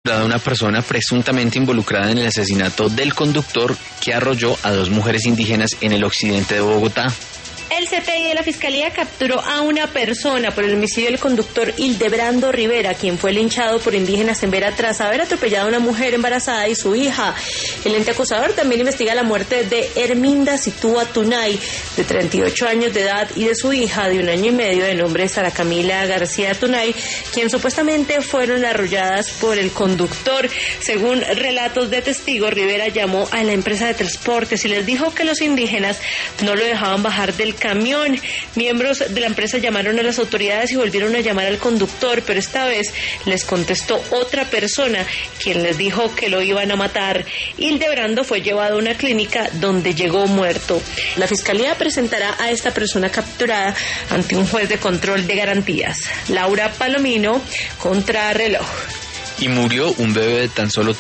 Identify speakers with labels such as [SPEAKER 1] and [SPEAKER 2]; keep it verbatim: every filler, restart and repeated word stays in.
[SPEAKER 1] a una persona presuntamente involucrada en el asesinato del conductor que arrolló a dos mujeres indígenas en el occidente de Bogotá.
[SPEAKER 2] El C T I de la Fiscalía capturó a una persona por el homicidio del conductor Hildebrando Rivera, quien fue linchado por indígenas en Vera tras haber atropellado a una mujer embarazada y su hija. El ente acusador también investiga la muerte de Herminda Sitúa Tunay, de treinta y ocho años de edad, y de su hija de un año y medio, de nombre Sara Camila García Tunay, quien supuestamente fueron arrolladas por el conductor. Según relatos de testigos, Rivera llamó a la empresa de transportes y les dijo que los indígenas no lo dejaban bajar del camión. Miembros de la empresa llamaron a las autoridades y volvieron a llamar al conductor, pero esta vez les contestó otra persona, quien les dijo que lo iban a matar. Hildebrando fue llevado a una clínica donde llegó muerto. La Fiscalía presentará a esta persona capturada ante un juez de control de garantías. Laura Palomino, Contrarreloj.
[SPEAKER 1] Y murió un bebé de tan solo